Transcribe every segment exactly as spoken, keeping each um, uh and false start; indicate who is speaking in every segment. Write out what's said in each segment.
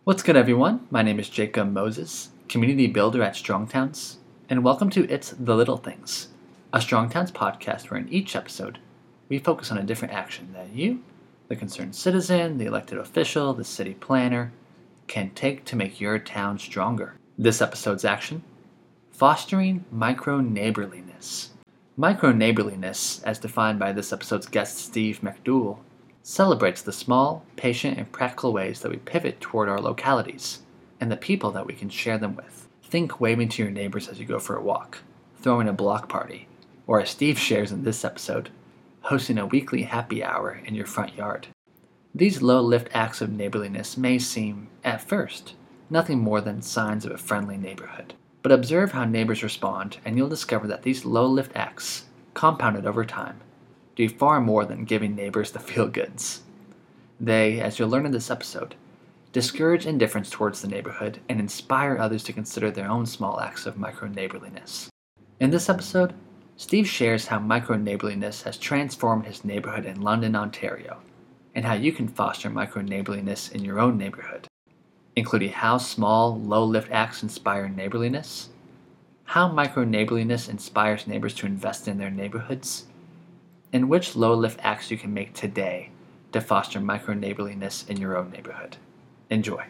Speaker 1: What's good, everyone? My name is Jacob Moses, Community Builder at Strongtowns, and welcome to It's the Little Things, a Strongtowns podcast where in each episode we focus on a different action that you, the concerned citizen, the elected official, the city planner, can take to make your town stronger. This episode's action: fostering micro-neighborliness. Micro-neighborliness, as defined by this episode's guest Steve McDougall, celebrates the small, patient, and practical ways that we pivot toward our localities and the people that we can share them with. Think waving to your neighbors as you go for a walk, throwing a block party, or as Steve shares in this episode, hosting a weekly happy hour in your front yard. These low-lift acts of neighborliness may seem, at first, nothing more than signs of a friendly neighborhood. But observe how neighbors respond, and you'll discover that these low-lift acts, compounded over time, do far more than giving neighbors the feel-goods. They, as you'll learn in this episode, discourage indifference towards the neighborhood and inspire others to consider their own small acts of micro-neighborliness. In this episode, Steve shares how micro-neighborliness has transformed his neighborhood in London, Ontario, and how you can foster micro-neighborliness in your own neighborhood, including how small, low-lift acts inspire neighborliness, how micro-neighborliness inspires neighbors to invest in their neighborhoods, and which low-lift acts you can make today to foster micro-neighborliness in your own neighborhood. Enjoy.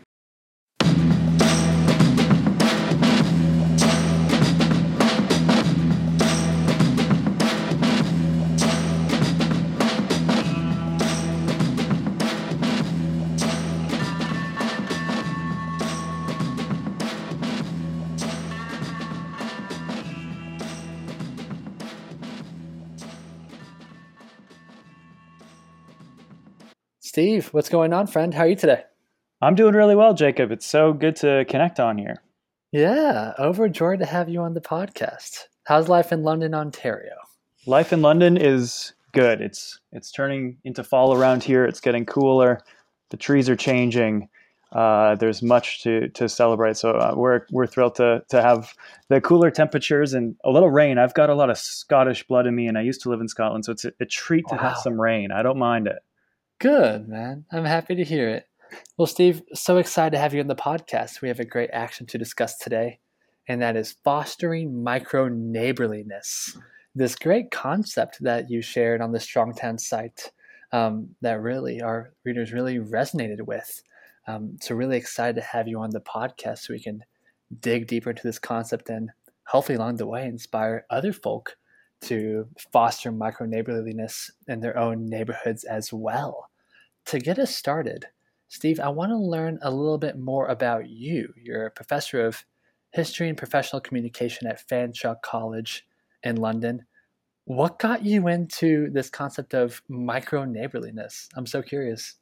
Speaker 1: Steve, what's going on, friend? How are you today?
Speaker 2: I'm doing really well, Jacob. It's so good to connect on here.
Speaker 1: Yeah, overjoyed to have you on the podcast. How's life in London, Ontario?
Speaker 2: Life in London is good. It's it's turning into fall around here. It's getting cooler. The trees are changing. Uh, there's much to, to celebrate. So uh, we're we're thrilled to to have the cooler temperatures and a little rain. I've got a lot of Scottish blood in me, and I used to live in Scotland, so it's a, a treat to
Speaker 1: Wow.
Speaker 2: have some rain. I don't mind it.
Speaker 1: Good, man. I'm happy to hear it. Well, Steve, so excited to have you on the podcast. We have a great action to discuss today, and that is fostering micro-neighborliness. This great concept that you shared on the Strongtown site um, that really our readers really resonated with. Um, so really excited to have you on the podcast so we can dig deeper into this concept and hopefully along the way inspire other folk to foster micro-neighborliness in their own neighborhoods as well. To get us started, Steve, I want to learn a little bit more about you. You're a professor of history and professional communication at Fanshawe College in London. What got you into this concept of micro-neighborliness? I'm so curious.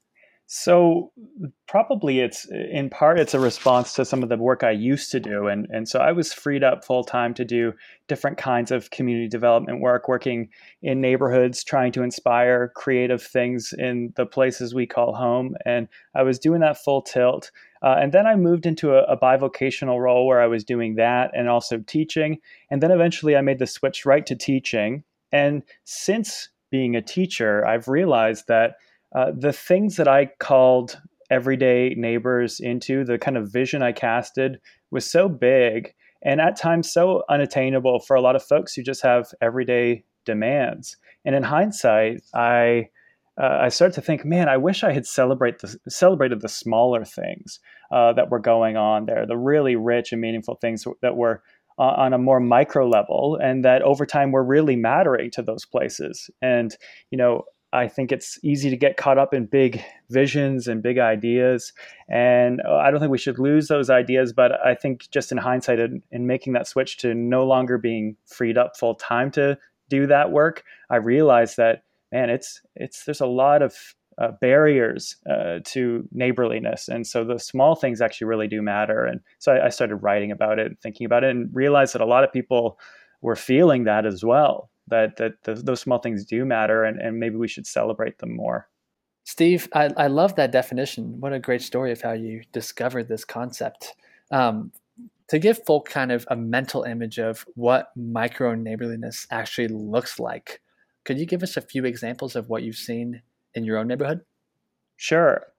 Speaker 2: So probably it's in part it's a response to some of the work I used to do, and and so I was freed up full time to do different kinds of community development work, working in neighborhoods, trying to inspire creative things in the places we call home, and I was doing that full tilt. Uh, and then I moved into a, a bivocational role where I was doing that and also teaching, and then eventually I made the switch right to teaching. And since being a teacher, I've realized that Uh, the things that I called everyday neighbors into, the kind of vision I casted, was so big and at times so unattainable for a lot of folks who just have everyday demands. And in hindsight, I uh, I started to think, man, I wish I had celebrate the, celebrated the smaller things uh, that were going on there, the really rich and meaningful things that were uh, on a more micro level, and that over time were really mattering to those places. And you know. I think it's easy to get caught up in big visions and big ideas. And I don't think we should lose those ideas. But I think just in hindsight, in, in making that switch to no longer being freed up full time to do that work, I realized that, man, it's it's there's a lot of uh, barriers uh, to neighborliness. And so the small things actually really do matter. And so I, I started writing about it and thinking about it and realized that a lot of people were feeling that as well. That that the, those small things do matter, and, and maybe we should celebrate them more.
Speaker 1: Steve, I, I love that definition. What a great story of how you discovered this concept. Um, to give folk kind of a mental image of what micro neighborliness actually looks like, could you give us a few examples of what you've seen in your own neighborhood?
Speaker 2: Sure.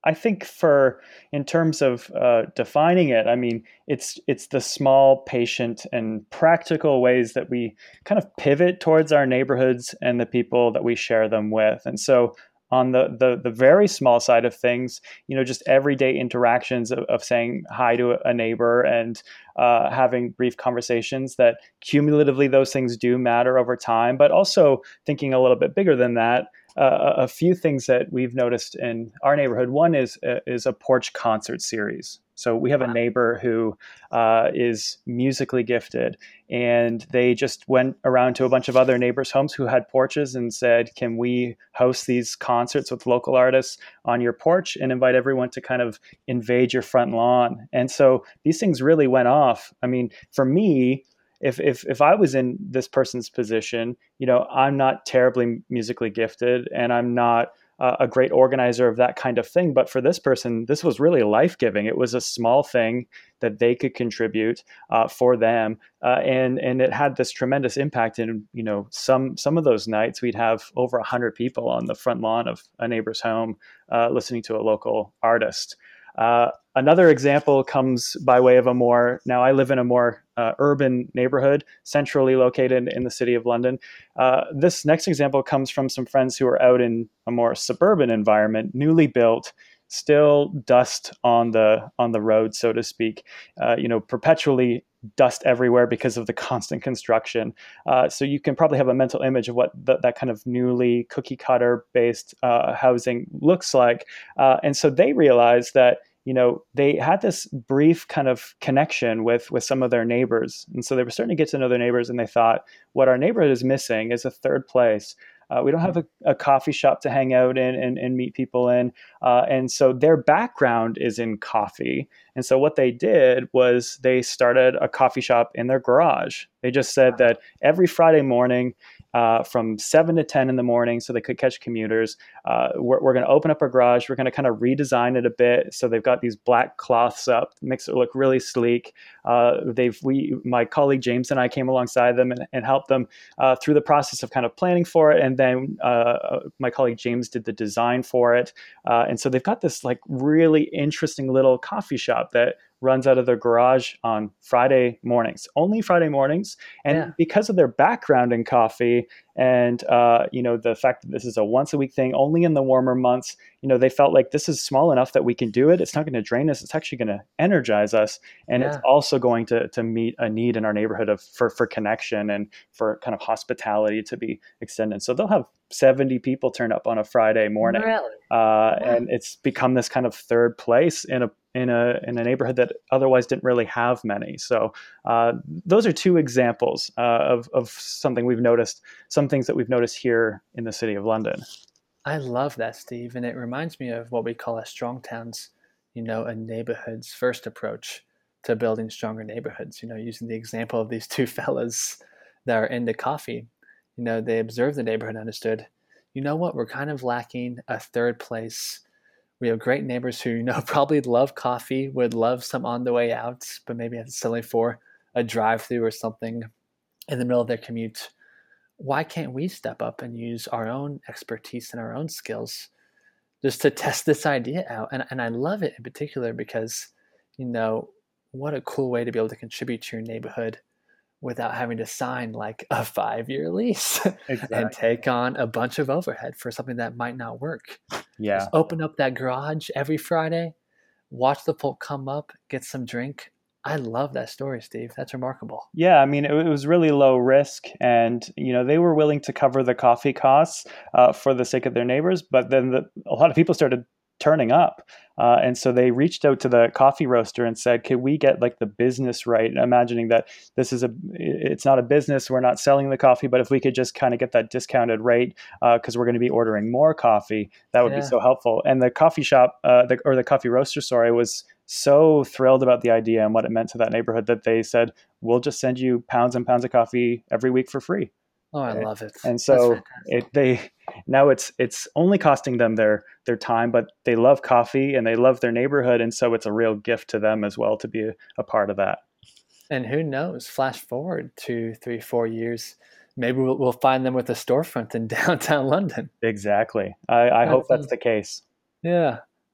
Speaker 2: I think for in terms of uh, defining it, I mean, it's it's the small, patient, and practical ways that we kind of pivot towards our neighborhoods and the people that we share them with. And so, on the the, the very small side of things, you know, just everyday interactions of, of saying hi to a neighbor and uh, having brief conversations. That cumulatively, those things do matter over time. But also thinking a little bit bigger than that. Uh, a few things that we've noticed in our neighborhood. One is uh, is a porch concert series. So we have a neighbor who uh, is musically gifted, and they just went around to a bunch of other neighbors' homes who had porches and said, "Can we host these concerts with local artists on your porch and invite everyone to kind of invade your front lawn?" And so these things really went off. I mean, for me, if if if I was in this person's position, you know, I'm not terribly musically gifted, and I'm not uh, a great organizer of that kind of thing. But for this person, this was really life giving. It was a small thing that they could contribute uh, for them, uh, and and it had this tremendous impact. And you know, some some of those nights we'd have over a hundred people on the front lawn of a neighbor's home uh, listening to a local artist. Uh, another example comes by way of a more, now I live in a more uh, urban neighborhood, centrally located in the city of London. Uh, this next example comes from some friends who are out in a more suburban environment, newly built, still dust on the on the road, so to speak, uh, you know, perpetually dust everywhere because of the constant construction. Uh, so you can probably have a mental image of what the, that kind of newly cookie cutter based uh, housing looks like. Uh, and so they realized that, you know, they had this brief kind of connection with with some of their neighbors. And so they were starting to get to know their neighbors, and they thought, what our neighborhood is missing is a third place. Uh, we don't have a, a coffee shop to hang out in and, and meet people in. Uh, and so their background is in coffee. And so what they did was they started a coffee shop in their garage. They just said that every Friday morning, uh, from seven to ten in the morning, so they could catch commuters, uh, we're, we're going to open up our garage. We're going to kind of redesign it a bit. So they've got these black cloths up, makes it look really sleek. Uh, they've we my colleague James and I came alongside them and, and helped them uh, through the process of kind of planning for it. And then uh, my colleague James did the design for it. Uh, and so they've got this like really interesting little coffee shop that runs out of their garage on Friday mornings, only Friday mornings. And yeah. because of their background in coffee and, uh, you know, the fact that this is a once a week thing, only in the warmer months, you know, they felt like this is small enough that we can do it. It's not going to drain us. It's actually going to energize us. And yeah. it's also going to to meet a need in our neighborhood of for, for connection and for kind of hospitality to be extended. So they'll have seventy people turn up on a Friday morning. Really? Uh, yeah. And it's become this kind of third place in a in a in a neighborhood that otherwise didn't really have many. So uh, those are two examples uh, of of something we've noticed, some things that we've noticed here in the city of London.
Speaker 1: I love that, Steve, and it reminds me of what we call as strong towns, you know, a neighborhood's first approach to building stronger neighborhoods. You know, using the example of these two fellas that are into coffee. You know, they observed the neighborhood, understood, you know what, we're kind of lacking a third place. We have great neighbors who, you know, probably love coffee, would love some on the way out, but maybe it's selling for a drive-through or something in the middle of their commute. Why can't we step up and use our own expertise and our own skills just to test this idea out? And, and I love it in particular because, you know, what a cool way to be able to contribute to your neighborhood without having to sign like a five-year lease exactly. and take on a bunch of overhead for something that might not work.
Speaker 2: Yeah.
Speaker 1: Just open up that garage every Friday, watch the folk come up, get some drink. I love that story, Steve. That's remarkable.
Speaker 2: Yeah, I mean, it, it was really low risk, and you know they were willing to cover the coffee costs uh, for the sake of their neighbors. But then the, a lot of people started turning up, uh, and so they reached out to the coffee roaster and said, "Can we get like the business right?" Imagining that this is a, it's not a business, we're not selling the coffee, but if we could just kind of get that discounted rate because uh, we're going to be ordering more coffee, that would yeah. be so helpful. And the coffee shop, uh, the, or the coffee roaster, sorry, was so thrilled about the idea and what it meant to that neighborhood that they said, we'll just send you pounds and pounds of coffee every week for free.
Speaker 1: Oh, I love it.
Speaker 2: And so it, they now it's it's only costing them their their time, but they love coffee and they love their neighborhood. And so it's a real gift to them as well to be a, a part of that.
Speaker 1: And who knows, flash forward two, three, four years, maybe we'll, we'll find them with a storefront in downtown London.
Speaker 2: Exactly. I, I hope that's the case.
Speaker 1: Yeah.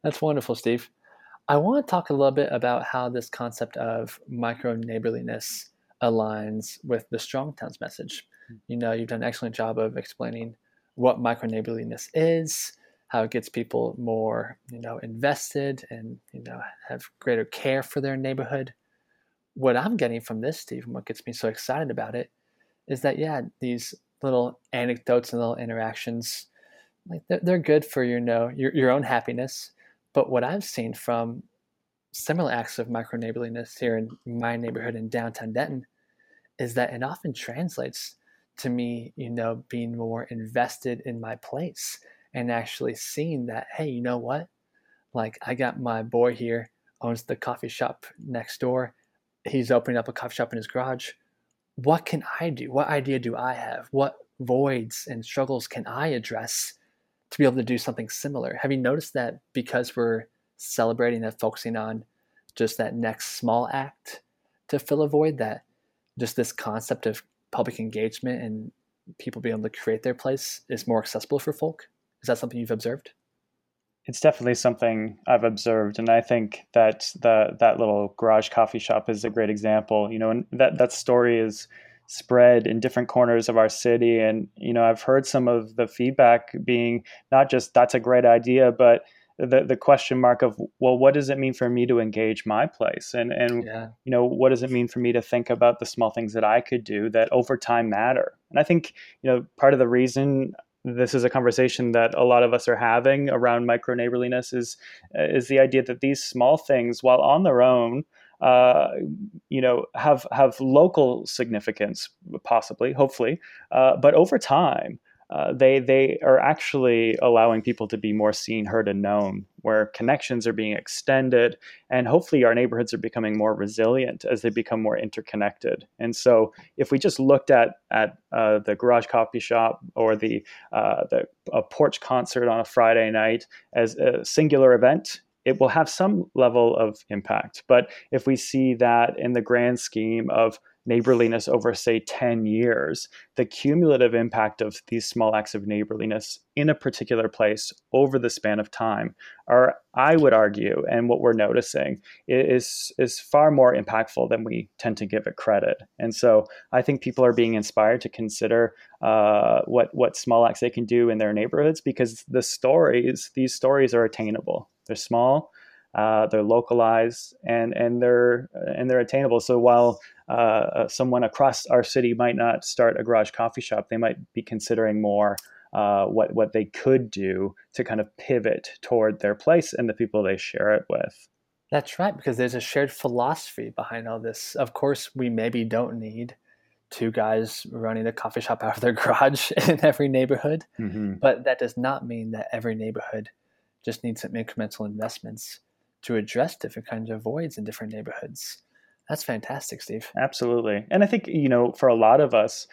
Speaker 1: That's wonderful, Steve. I want to talk a little bit about how this concept of micro neighborliness aligns with the Strong Towns message. You know, you've done an excellent job of explaining what micro neighborliness is, how it gets people more, you know, invested and, you know, have greater care for their neighborhood. What I'm getting from this, Steve, and what gets me so excited about it is that, yeah, these little anecdotes and little interactions, like they're, they're good for, you know, your, your own happiness. But what I've seen from similar acts of micro neighborliness here in my neighborhood in downtown Denton is that it often translates to me, you know, being more invested in my place and actually seeing that, hey, you know what? Like I got my boy here owns the coffee shop next door. He's opening up a coffee shop in his garage. What can I do? What idea do I have? What voids and struggles can I address to be able to do something similar? Have you noticed that because we're celebrating and focusing on just that next small act to fill a void, that just this concept of public engagement and people being able to create their place is more accessible for folk? Is that something you've observed?
Speaker 2: It's definitely something I've observed, and I think that the that little garage coffee shop is a great example. You know, and that that story is spread in different corners of our city, and you know, I've heard some of the feedback being not just that's a great idea, but the the question mark of, well, what does it mean for me to engage my place, and and
Speaker 1: Yeah.
Speaker 2: you know, what does it mean for me to think about the small things that I could do that over time matter? And I think, you know, part of the reason this is a conversation that a lot of us are having around micro neighborliness is is the idea that these small things, while on their own, uh, you know, have have local significance, possibly, hopefully, uh, but over time, uh, they they are actually allowing people to be more seen, heard, and known, where connections are being extended, and hopefully our neighborhoods are becoming more resilient as they become more interconnected. And so, if we just looked at at uh, the garage coffee shop or the uh, the a porch concert on a Friday night as a singular event, it will have some level of impact. But if we see that in the grand scheme of neighborliness over, say, ten years, the cumulative impact of these small acts of neighborliness in a particular place over the span of time are, I would argue, and what we're noticing is, is far more impactful than we tend to give it credit. And so I think people are being inspired to consider uh, what, what small acts they can do in their neighborhoods, because the stories, these stories are attainable. They're small, uh, they're localized, and and they're and they're attainable. So while uh, someone across our city might not start a garage coffee shop, they might be considering more uh, what what they could do to kind of pivot toward their place and the people they share it with.
Speaker 1: That's right, because there's a shared philosophy behind all this. Of course, we maybe don't need two guys running a coffee shop out of their garage in every neighborhood,
Speaker 2: Mm-hmm.
Speaker 1: but that does not mean that every neighborhood just needs some incremental investments to address different kinds of voids in different neighborhoods. That's fantastic, Steve.
Speaker 2: Absolutely. And I think, you know, for a lot of us,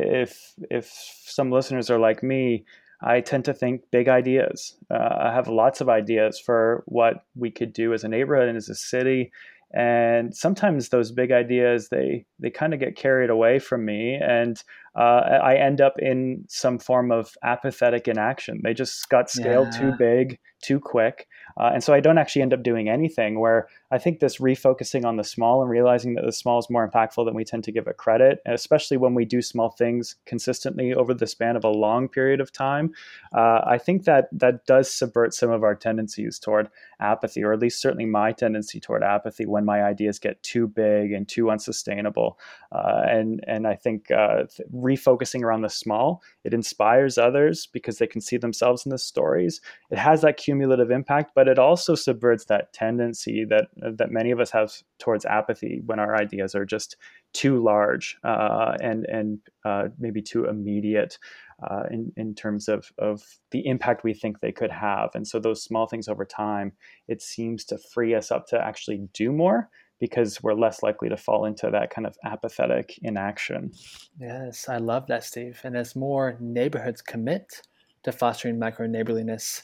Speaker 2: if if some listeners are like me, I tend to think big ideas. Uh, I have lots of ideas for what we could do as a neighborhood and as a city. And sometimes those big ideas, they they kind of get carried away from me, and uh, I end up in some form of apathetic inaction. They just got scaled too
Speaker 1: Yeah,
Speaker 2: big, too quick, uh, and so I don't actually end up doing anything. Where I think this refocusing on the small and realizing that the small is more impactful than we tend to give it credit, and especially when we do small things consistently over the span of a long period of time, uh, I think that that does subvert some of our tendencies toward apathy, or at least certainly my tendency toward apathy when my ideas get too big and too unsustainable. Uh, and and I think uh, refocusing around the small, it inspires others because they can see themselves in the stories. It has that cumulative impact, but it also subverts that tendency that that many of us have towards apathy when our ideas are just too large uh, and and uh, maybe too immediate uh, in in terms of of the impact we think they could have. And so those small things over time, it seems to free us up to actually do more, because we're less likely to fall into that kind of apathetic inaction.
Speaker 1: yes, I love that, Steve. And as more neighborhoods commit to fostering micro neighborliness,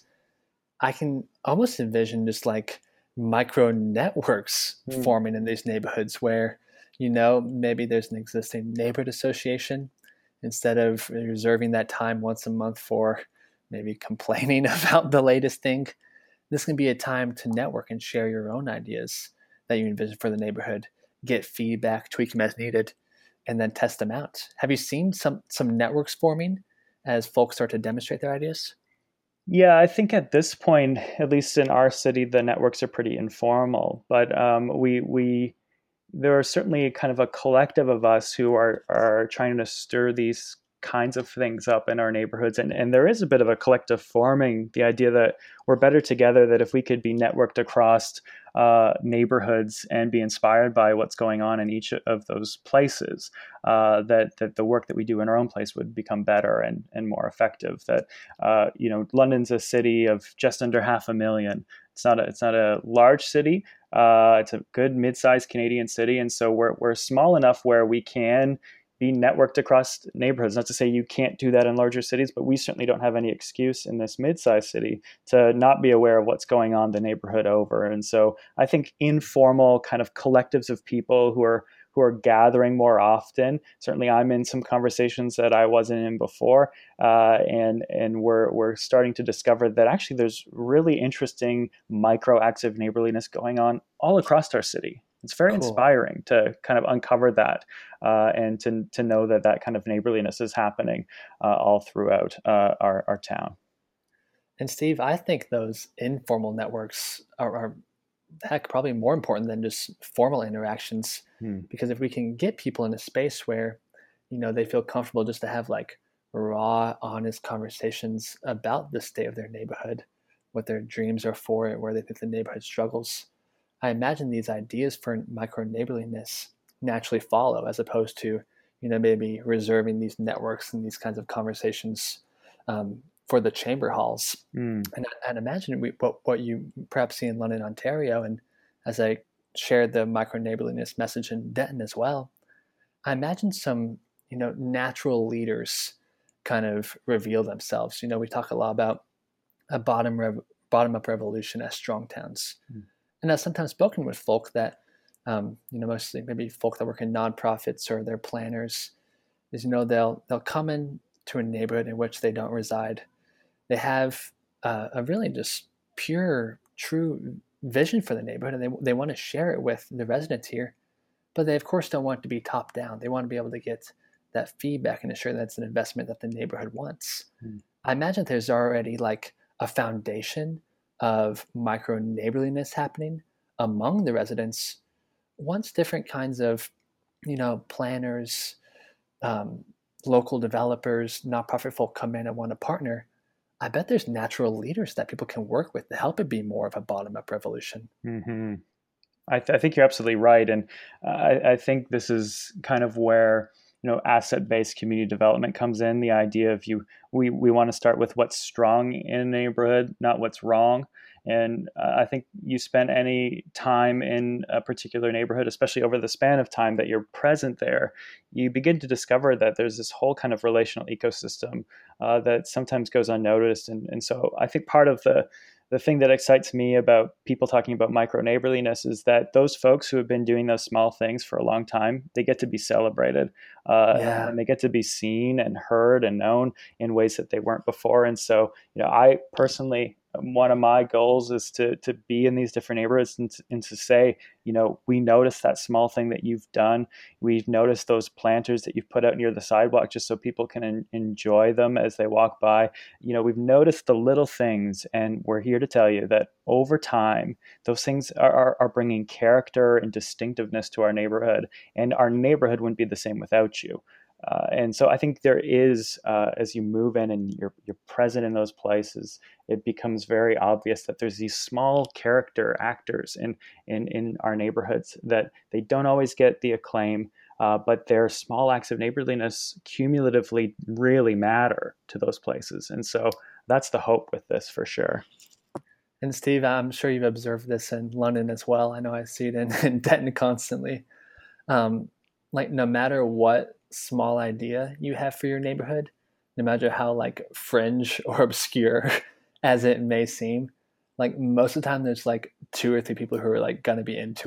Speaker 1: I can almost envision just like micro networks
Speaker 2: Mm.
Speaker 1: forming in these neighborhoods where, you know, maybe there's an existing neighborhood association. Instead of reserving that time once a month for maybe complaining about the latest thing, This can be a time to network and share your own ideas that you envision for the neighborhood, get feedback, tweak them as needed, and then test them out. Have you seen some some networks forming as folks start to demonstrate their ideas?
Speaker 2: Yeah, I think at this point, at least in our city, the networks are pretty informal. But um, we we there are certainly kind of a collective of us who are are trying to stir these kinds of things up in our neighborhoods, and and there is a bit of a collective forming. The idea that we're better together. That if we could be networked across uh, neighborhoods and be inspired by what's going on in each of those places, uh, that that the work that we do in our own place would become better and and more effective. That uh, you know, London's a city of just under half a million. It's not a, it's not a large city. Uh, it's a good mid-sized Canadian city, and so we're we're small enough where we can be networked across neighborhoods. Not to say you can't do that in larger cities, but we certainly don't have any excuse in this mid-sized city to not be aware of what's going on the neighborhood over. And so I think informal kind of collectives of people who are who are gathering more often. Certainly, I'm in some conversations that I wasn't in before, uh, and and we're we're starting to discover that actually there's really interesting micro acts of neighborliness going on all across our city. It's very
Speaker 1: Cool.
Speaker 2: inspiring to kind of uncover that, uh, and to to know that that kind of neighborliness is happening uh, all throughout uh, our our town.
Speaker 1: And Steve, I think those informal networks are, are heck probably more important than just formal interactions,
Speaker 2: Hmm.
Speaker 1: because if we can get people in a space where, you know, they feel comfortable just to have like raw, honest conversations about the state of their neighborhood, what their dreams are for it, where they think the neighborhood struggles, I imagine these ideas for micro neighborliness naturally follow, as opposed to, you know, maybe reserving these networks and these kinds of conversations um, for the chamber halls.
Speaker 2: Hmm.
Speaker 1: And, and imagine we, what, what you perhaps see in London, Ontario, and as I shared the micro neighborliness message in Denton as well, I imagine some, you know, natural leaders kind of reveal themselves. You know, we talk a lot about a bottom rev- bottom up revolution as strong towns,
Speaker 2: Hmm.
Speaker 1: and I've sometimes spoken with folk that, um, you know, mostly maybe folk that work in nonprofits or they're planners, is, you know, they'll they'll come in to a neighborhood in which they don't reside. They have uh, a really just pure, true vision for the neighborhood, and they they want to share it with the residents here. But they of course don't want it to be top down. They want to be able to get that feedback and ensure that it's an investment that the neighborhood wants.
Speaker 2: Hmm.
Speaker 1: I imagine there's already like a foundation of micro neighborliness happening among the residents once different kinds of, you know, planners, um, local developers, nonprofit folk come in and want to partner. I bet there's natural leaders that people can work with to help it be more of a bottom up revolution.
Speaker 2: Hmm. I, th- I think you're absolutely right, and uh, I, I think this is kind of where, you know, asset-based community development comes in. The idea of you, we we want to start with what's strong in a neighborhood, not what's wrong. And uh, I think you spend any time in a particular neighborhood, especially over the span of time that you're present there, you begin to discover that there's this whole kind of relational ecosystem uh, that sometimes goes unnoticed. And and so I think part of the the thing that excites me about people talking about micro neighborliness is that those folks who have been doing those small things for a long time, they get to be celebrated, uh, and,
Speaker 1: Yeah.
Speaker 2: and they get to be seen and heard and known in ways that they weren't before. And so, you know, I personally, one of my goals is to to be in these different neighborhoods and to, and to say, you know, we noticed that small thing that you've done. We've noticed those planters that you've put out near the sidewalk just so people can en- enjoy them as they walk by. You know, we've noticed the little things, and we're here to tell you that over time, those things are, are, are bringing character and distinctiveness to our neighborhood, and our neighborhood wouldn't be the same without you. Uh, and so I think there is, uh, as you move in and you're you're present in those places, it becomes very obvious that there's these small character actors in in, in our neighborhoods that they don't always get the acclaim, uh, but their small acts of neighborliness cumulatively really matter to those places. And so that's the hope with this for sure.
Speaker 1: And Steve, I'm sure you've observed this in London as well. I know I see it in, in Denton constantly. Um, like no matter what small idea you have for your neighborhood, no matter how like fringe or obscure as it may seem, like most of the time there's like two or three people who are like gonna be into it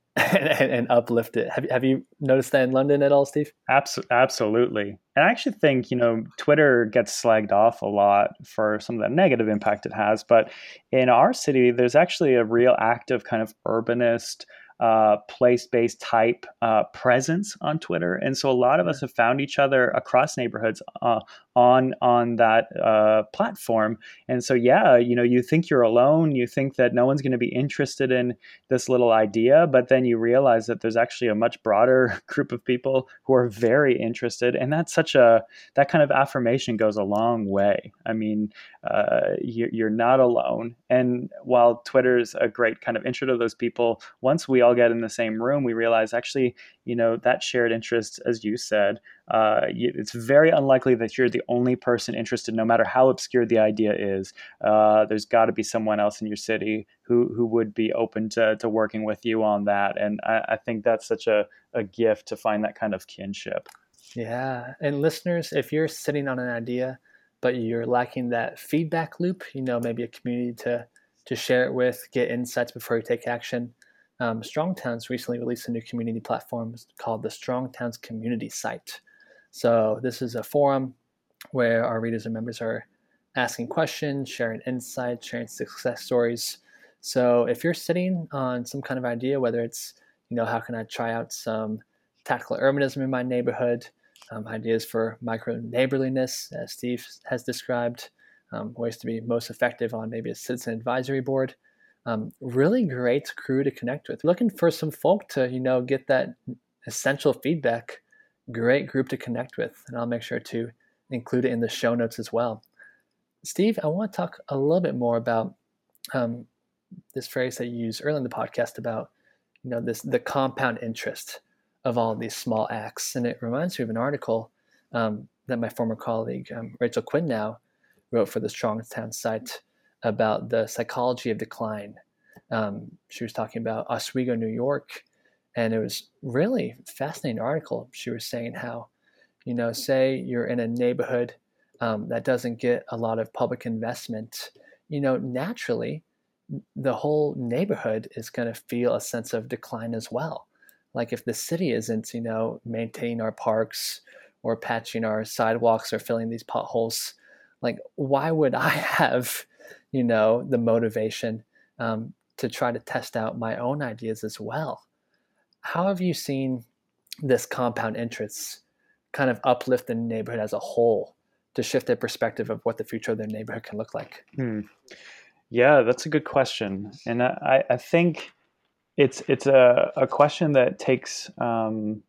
Speaker 1: and, and, and uplift it. Have, have you noticed that in London at all, Steve?
Speaker 2: Abs- absolutely. And I actually think, you know, Twitter gets slagged off a lot for some of the negative impact it has. But in our city, there's actually a real active kind of urbanist, uh, place-based type uh, presence on Twitter. And so a lot of us have found each other across neighborhoods uh, on on that uh, platform. And so, yeah, you know, you think you're alone. You think that no one's going to be interested in this little idea, but then you realize that there's actually a much broader group of people who are very interested. And that's such a, that kind of affirmation goes a long way. I mean, uh, you, you're not alone. And while Twitter's a great kind of intro to those people, once we all get in the same room, we realize actually, you know, that shared interest, as you said, uh, it's very unlikely that you're the only person interested, no matter how obscure the idea is. Uh, there's got to be someone else in your city who who would be open to, to working with you on that. And I, I think that's such a, a gift to find that kind of kinship.
Speaker 1: Yeah. And listeners, if you're sitting on an idea, but you're lacking that feedback loop, you know, maybe a community to, to share it with, get insights before you take action. Um, Strong Towns recently released a new community platform called the Strong Towns Community Site. So this is a forum where our readers and members are asking questions, sharing insights, sharing success stories. So if you're sitting on some kind of idea, whether it's, you know, how can I try out some tactical urbanism in my neighborhood, um, ideas for micro neighborliness, as Steve has described, um, ways to be most effective on maybe a citizen advisory board. Um, really great crew to connect with. Looking for some folk to, you know, get that essential feedback. Great group to connect with, and I'll make sure to include it in the show notes as well. Steve, I want to talk a little bit more about um, this phrase that you used earlier in the podcast about, you know, this the compound interest of all of these small acts, and it reminds me of an article um, that my former colleague um, Rachel Quinnow wrote for the Strong Towns site about the psychology of decline. Um, she was talking about Oswego, New York, and it was really fascinating article. She was saying how, you know, say you're in a neighborhood um, that doesn't get a lot of public investment, you know, naturally, the whole neighborhood is going to feel a sense of decline as well. Like if the city isn't, you know, maintaining our parks or patching our sidewalks or filling these potholes, like why would I have, you know, the motivation um, to try to test out my own ideas as well? How have you seen this compound interest kind of uplift the neighborhood as a whole to shift their perspective of what the future of their neighborhood can look like?
Speaker 2: Hmm. Yeah, that's a good question, and I, I think it's it's a, a question that takes um,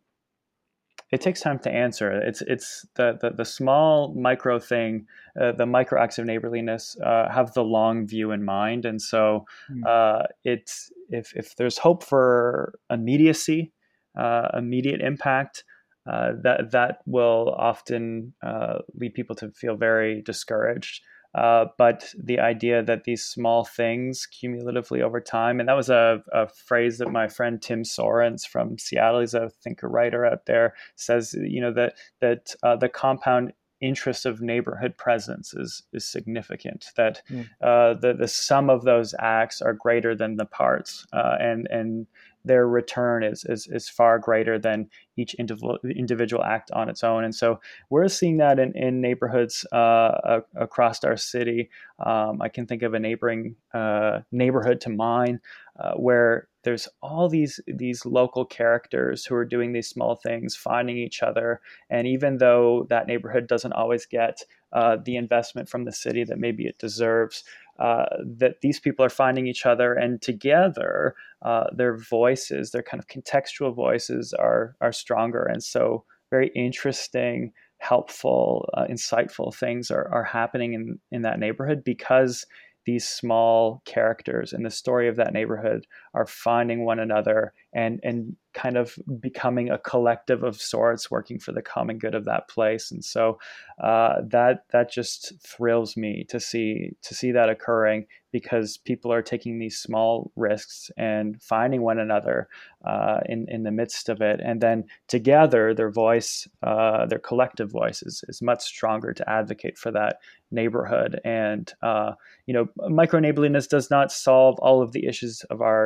Speaker 2: it takes time to answer. It's it's the the, the small micro thing, uh, the micro acts of neighborliness uh, have the long view in mind, and so uh, it's if if there's hope for immediacy, uh, immediate impact. Uh, that that will often uh, lead people to feel very discouraged. Uh, but the idea that these small things cumulatively over time, and that was a, a phrase that my friend Tim Sorens from Seattle, he's a thinker writer out there, says, you know, that that uh, the compound interest of neighborhood presence is is significant. That
Speaker 1: Mm.
Speaker 2: uh, the the sum of those acts are greater than the parts, uh, and and their return is, is is far greater than each individual individual act on its own. And so we're seeing that in, in neighborhoods uh, across our city. Um, I can think of a neighboring uh, neighborhood to mine uh, where there's all these these local characters who are doing these small things, finding each other. And even though that neighborhood doesn't always get uh, the investment from the city that maybe it deserves, uh, that these people are finding each other, and together uh, their voices, their kind of contextual voices are are stronger. And so very interesting, helpful, uh, insightful things are, are happening in, in that neighborhood because these small characters in the story of that neighborhood are finding one another and and kind of becoming a collective of sorts, working for the common good of that place. And so uh, that that just thrills me to see to see that occurring, because people are taking these small risks and finding one another uh, in in the midst of it, and then together their voice, uh, their collective voice, is, is much stronger to advocate for that neighborhood. And uh, you know, micro neighborliness does not solve all of the issues of our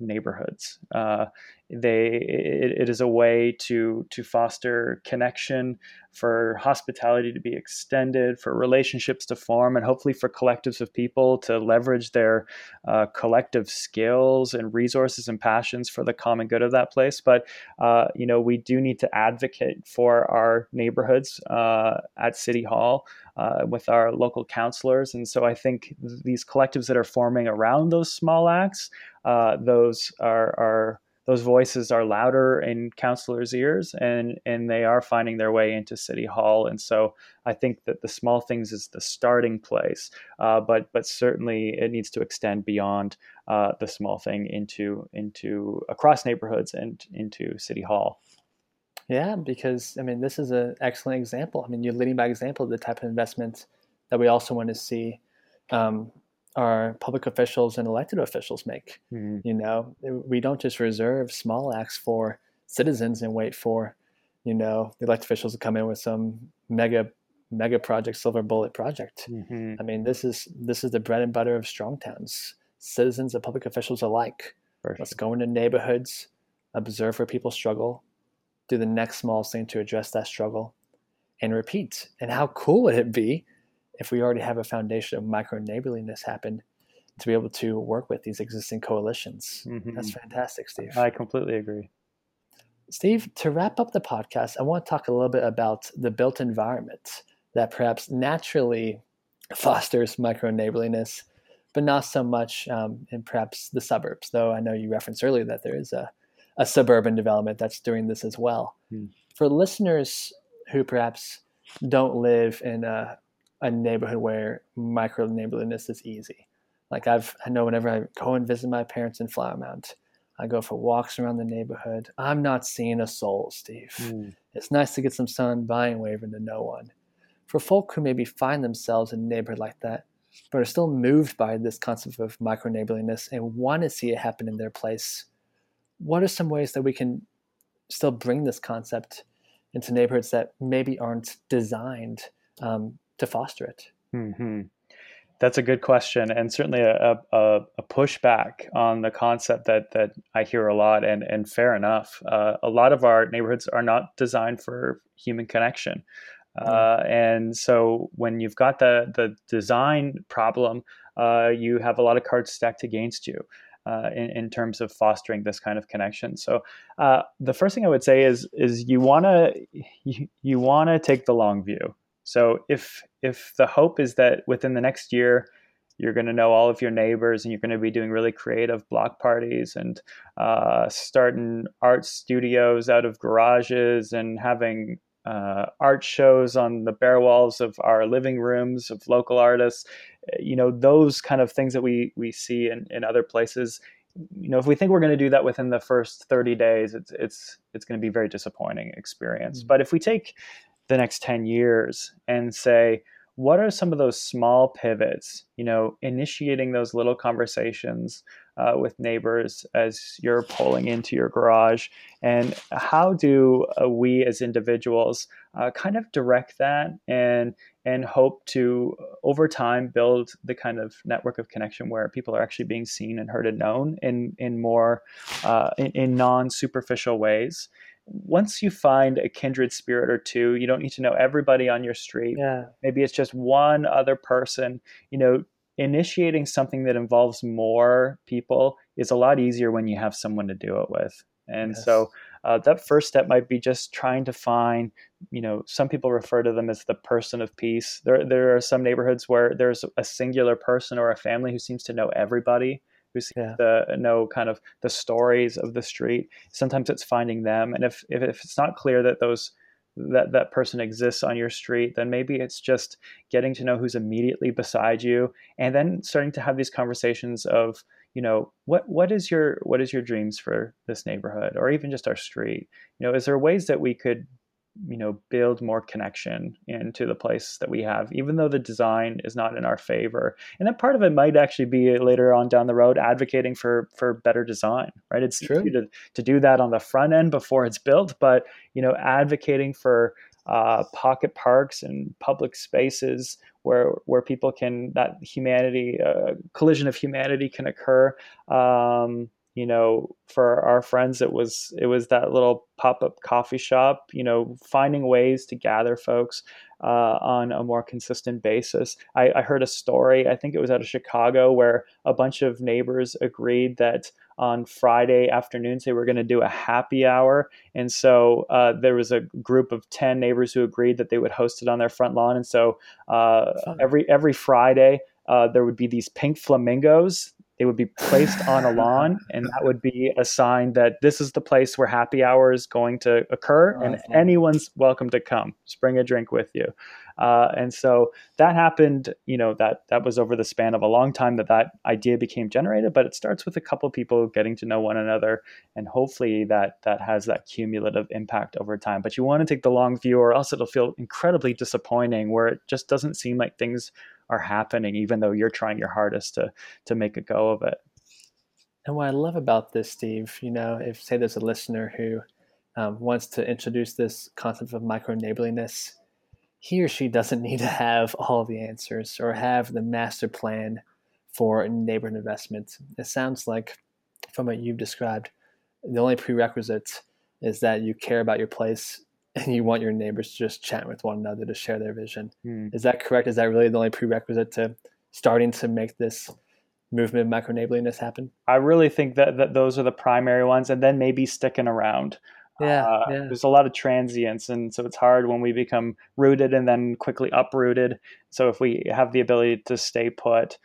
Speaker 2: neighborhoods. Uh, they it, it is a way to to foster connection, for hospitality to be extended, for relationships to form, and hopefully for collectives of people to leverage their uh, collective skills and resources and passions for the common good of that place. But uh, you know, we do need to advocate for our neighborhoods uh, at City Hall uh, with our local councilors. And so I think these collectives that are forming around those small acts, uh, those are are those voices are louder in councilors' ears, and and they are finding their way into City Hall. And so I think that the small things is the starting place, uh, but but certainly it needs to extend beyond uh, the small thing into into across neighborhoods and into City Hall.
Speaker 1: Yeah, because I mean, this is an excellent example. I mean, you're leading by example of the type of investment that we also want to see um, our public officials and elected officials make.
Speaker 2: Mm-hmm.
Speaker 1: You know, we don't just reserve small acts for citizens and wait for, you know, the elected officials to come in with some mega mega project, silver bullet project.
Speaker 2: Mm-hmm.
Speaker 1: I mean, this is this is the bread and butter of strong towns. Citizens and public officials alike.
Speaker 2: For
Speaker 1: Let's
Speaker 2: sure.
Speaker 1: go into neighborhoods, observe where people struggle, do the next small thing to address that struggle, and repeat. And how cool would it be if we already have a foundation of micro neighborliness happen to be able to work with these existing coalitions?
Speaker 2: Mm-hmm.
Speaker 1: That's fantastic, Steve.
Speaker 2: I completely agree.
Speaker 1: Steve, to wrap up the podcast, I want to talk a little bit about the built environment that perhaps naturally fosters micro neighborliness, but not so much um, in perhaps the suburbs, though I know you referenced earlier that there is a, a suburban development that's doing this as well.
Speaker 2: Hmm.
Speaker 1: For listeners who perhaps don't live in a, a neighborhood where micro neighborliness is easy, like I've, I know whenever I go and visit my parents in Flower Mound, I go for walks around the neighborhood. I'm not seeing a soul, Steve.
Speaker 2: Mm.
Speaker 1: It's nice to get some sun by and waving to no one. For folk who maybe find themselves in a neighborhood like that, but are still moved by this concept of micro neighborliness and want to see it happen in their place, what are some ways that we can still bring this concept into neighborhoods that maybe aren't designed um, to foster it?
Speaker 2: Mm-hmm. That's a good question, and certainly a, a, a pushback on the concept that that I hear a lot, and, and fair enough. Uh, a lot of our neighborhoods are not designed for human connection. Uh, and so when you've got the, the design problem, uh, you have a lot of cards stacked against you uh, in, in terms of fostering this kind of connection. So uh, the first thing I would say is is you want to you, you want to take the long view. So if if the hope is that within the next year you're going to know all of your neighbors and you're going to be doing really creative block parties and uh, starting art studios out of garages and having uh, art shows on the bare walls of our living rooms of local artists, you know, those kind of things that we we see in, in other places. You know, if we think we're going to do that within the first thirty days, it's it's it's going to be a very disappointing experience. Mm-hmm. But if we take the next ten years and say, what are some of those small pivots, you know, initiating those little conversations uh, with neighbors as you're pulling into your garage, and how do uh, we as individuals uh, kind of direct that and and hope to over time build the kind of network of connection where people are actually being seen and heard and known in in more uh, in, in non-superficial ways. Once you find a kindred spirit or two, you don't need to know everybody on your street.
Speaker 1: Yeah.
Speaker 2: Maybe it's just one other person. You know, initiating something that involves more people is a lot easier when you have someone to do it with. And
Speaker 1: Yes.
Speaker 2: so uh, that first step might be just trying to find, you know, some people refer to them as the person of peace. There, there are some neighborhoods where there's a singular person or a family who seems to know everybody, who seems yeah. to know kind of the stories of the street. Sometimes it's finding them. And if, if, if it's not clear that those that that person exists on your street, then maybe it's just getting to know who's immediately beside you, and then starting to have these conversations of, you know, what what is your what is your dreams for this neighborhood, or even just our street? You know, is there ways that we could, you know, build more connection into the place that we have, even though the design is not in our favor? And that part of it might actually be later on down the road advocating for for better design, right? It's
Speaker 1: True.
Speaker 2: easy to, to do that on the front end before it's built, but, you know, advocating for uh, pocket parks and public spaces where where people can, that humanity, uh, collision of humanity can occur. Um, you know, for our friends, it was it was that little pop-up coffee shop, you know, finding ways to gather folks uh, on a more consistent basis. I, I heard a story, I think it was out of Chicago, where a bunch of neighbors agreed that on Friday afternoons they were going to do a happy hour. And so uh, there was a group of ten neighbors who agreed that they would host it on their front lawn. And so uh, every every Friday, uh, there would be these pink flamingos. They would be placed on a lawn, and that would be a sign that this is the place where happy hour is going to occur, and
Speaker 1: Awesome.
Speaker 2: anyone's welcome to come. Just bring a drink with you. Uh, and so that happened, you know, that that was over the span of a long time that that idea became generated, but it starts with a couple of people getting to know one another, and hopefully that that has that cumulative impact over time. But you want to take the long view, or else it'll feel incredibly disappointing, where it just doesn't seem like things are happening, even though you're trying your hardest to to make a go of it.
Speaker 1: And what I love about this, Steve, you know, if say there's a listener who um, wants to introduce this concept of micro neighborliness, he or she doesn't need to have all the answers or have the master plan for neighborhood investment. It sounds like, from what you've described, the only prerequisite is that you care about your place and you want your neighbors to just chat with one another to share their vision. Hmm. Is that correct? Is that really the only prerequisite to starting to make this movement of micro neighborliness happen?
Speaker 2: I really think that, that those are the primary ones, and then maybe sticking around.
Speaker 1: Yeah,
Speaker 2: uh,
Speaker 1: yeah.
Speaker 2: There's a lot of transience, and so it's hard when we become rooted and then quickly uprooted. So if we have the ability to stay put,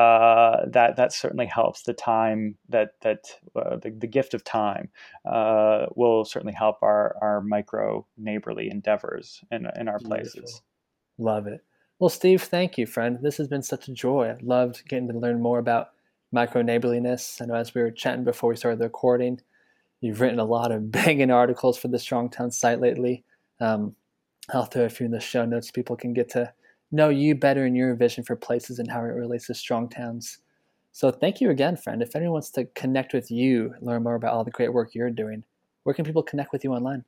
Speaker 2: uh, that that certainly helps. The time that that uh, the, the gift of time uh, will certainly help our our micro neighborly endeavors in in our places.
Speaker 1: Beautiful. Love it. Well, Steve, thank you, friend. This has been such a joy. I've loved getting to learn more about micro neighborliness. I know as we were chatting before we started the recording, you've written a lot of banging articles for the Strongtown site lately. Um, I'll throw a few in the show notes so people can get to know you better and your vision for places and how it relates to Strongtowns. So thank you again, friend. If anyone wants to connect with you, learn more about all the great work you're doing, where can people connect with you online?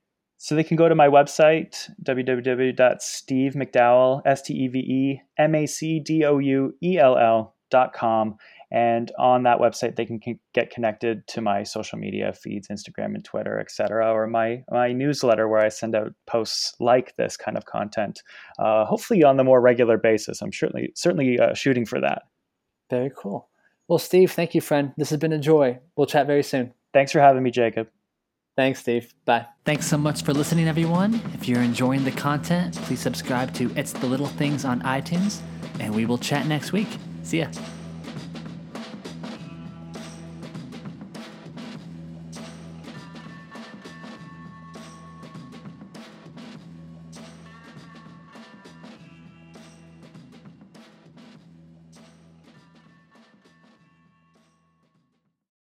Speaker 2: So they can go to my website, w w w dot steve mcdowell, S T E V E M A C D O U E L L dot com. And on that website, they can get connected to my social media feeds, Instagram and Twitter, et cetera, or my, my newsletter where I send out posts like this kind of content, uh, hopefully on the more regular basis. I'm certainly, certainly uh, shooting for that.
Speaker 1: Very cool. Well, Steve, thank you, friend. This has been a joy. We'll chat very soon.
Speaker 2: Thanks for having me, Jacob.
Speaker 1: Thanks, Steve. Bye. Thanks so much for listening, everyone. If you're enjoying the content, please subscribe to It's the Little Things on iTunes, and we will chat next week. See ya.